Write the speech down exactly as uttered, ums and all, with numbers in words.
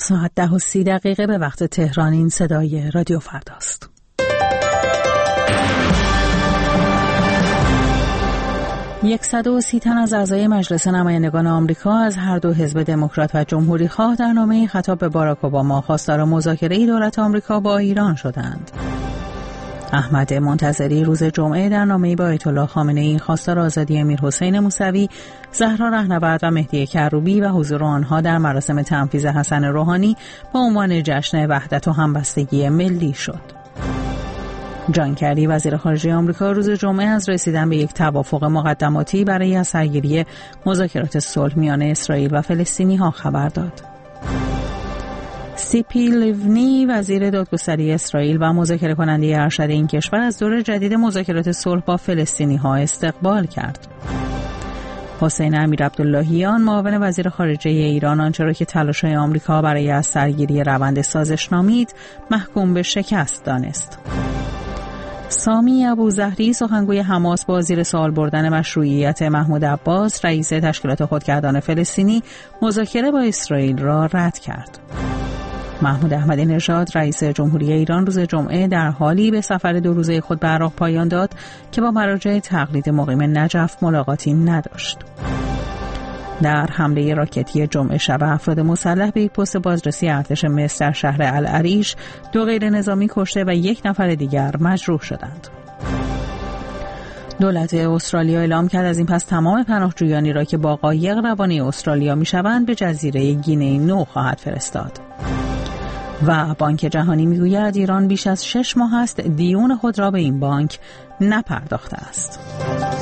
ساعت ده و سی دقیقه به وقت تهران. این صدای رادیو فرداست. صد و سی تن از اعضای مجلس نمایندگان آمریکا از هر دو حزب دموکرات و جمهوری خواه در نامه‌ای خطاب به باراک اوباما خواستار مذاکره دولت آمریکا با ایران شدند. احمد منتظری روز جمعه در نامه‌ای با آیت الله خامنه‌ای خواستار آزادی امیرحسین موسوی، زهرا رهنورد و مهدی کروبی و حضور آنها در مراسم تنفیذ حسن روحانی با عنوان جشن وحدت و همبستگی ملی شد. جان کری وزیر خارجه آمریکا روز جمعه از رسیدن به یک توافق مقدماتی برای از سرگیری مذاکرات صلح میان اسرائیل و فلسطینی‌ها خبر داد. سیپی لیونی وزیر دادگستری اسرائیل و مذاکره کننده ارشد این کشور از دور جدید مذاکرات صلح با فلسطینی‌ها استقبال کرد. حسین امیرعبداللهیان معاون وزیر خارجه ایران آنچه را که تلاش‌های آمریکا برای از سرگیری روند سازش نامید محکوم به شکست دانست. سامی ابوظهری سخنگوی حماس با زیر سوال بردن مشروعیت محمود عباس رئیس تشکیلات خودگردان فلسطینی مذاکره با اسرائیل را رد کرد. محمود احمدی نژاد رئیس جمهوری ایران روز جمعه در حالی به سفر دو روزه خود به عراق پایان داد که با مراجع تقلید مقیم نجف ملاقاتی نداشت. در حمله راکتی جمعه شب افراد مسلح به یک پست بازرسی ارتش مصر در شهر العریش دو غیر نظامی کشته و یک نفر دیگر مجروح شدند. دولت استرالیا اعلام کرد از این پس تمام پناهجویانی را که با قایق روانه استرالیا می‌شوند به جزیره گینه نو خواهد فرستاد. و بانک جهانی میگوید ایران بیش از شش ماه است دیون خود را به این بانک نپرداخته است.